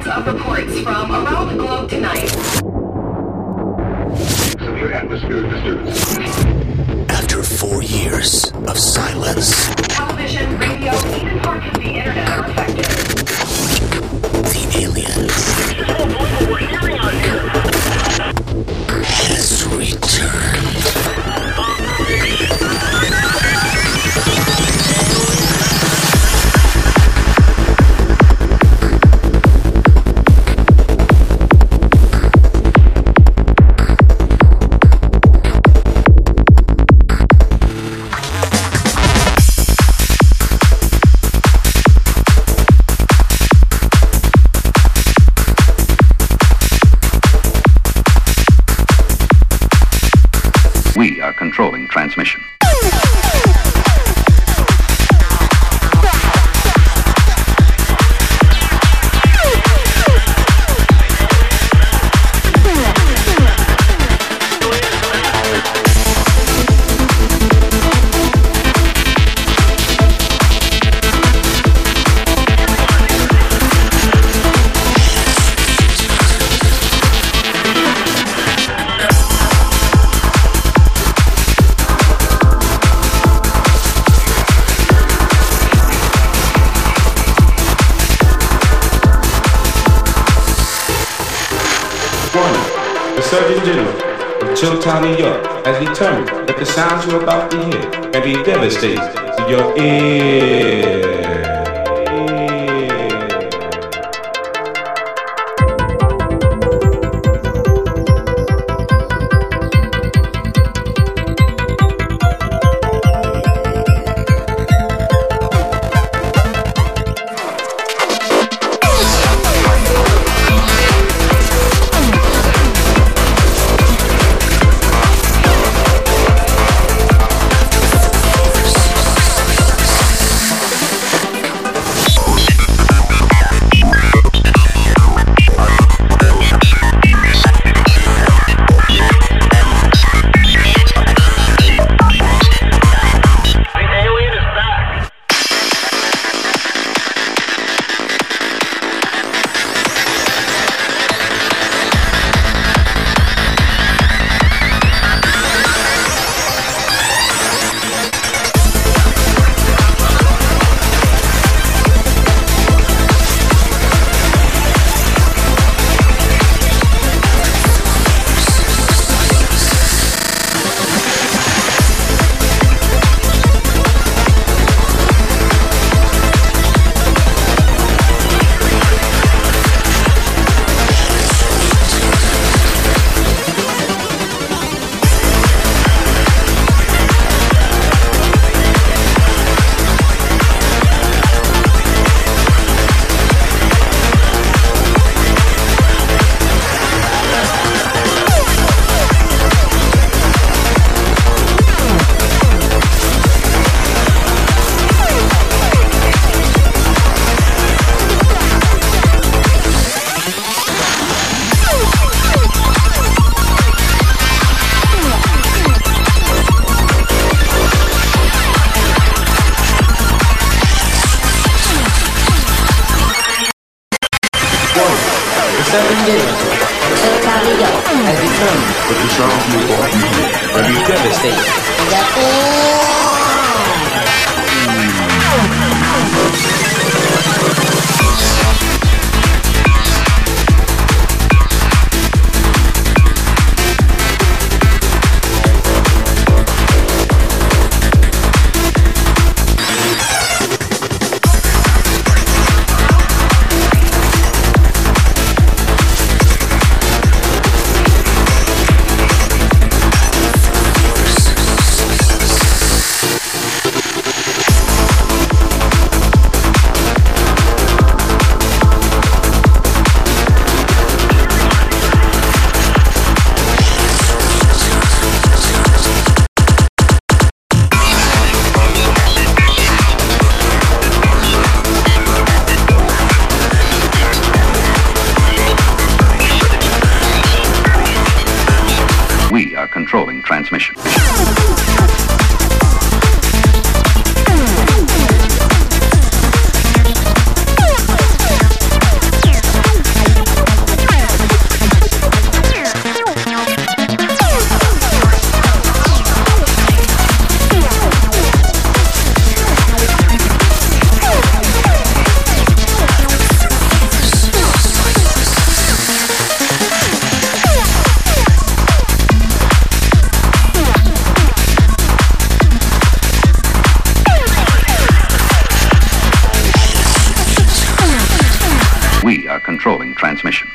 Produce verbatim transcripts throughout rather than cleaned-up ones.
hundreds of reports from around the globe tonight. Severe atmospheric disturbance. After four years of silence, Television, radio, even parts of the internet are affected. the aliens has returned. We are controlling transmission. The Surgeon General of Chilltown, New York, has determined that the sounds you're about to hear can be devastating to your ear. Surgeon General of Chilltown, New York, has determined that the sounds you are hearing will be devastating. We are controlling transmission. We are controlling transmission.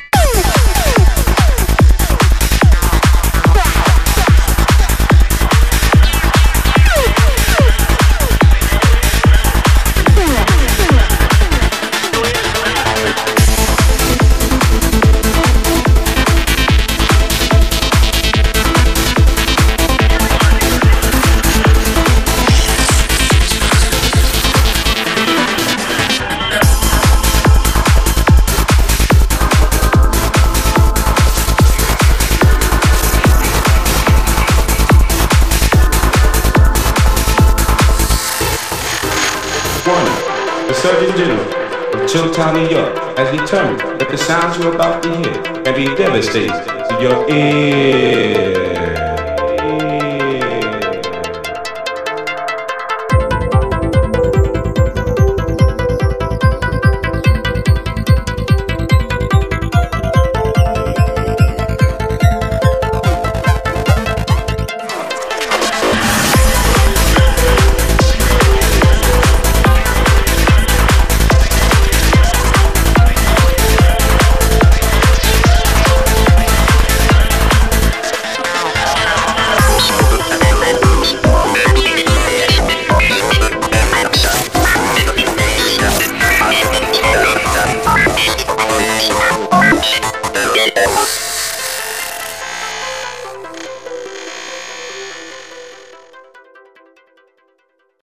The Surgeon General of Chilltown, New York, has determined that the sounds you're about to hear can be devastating to your ear. Yes.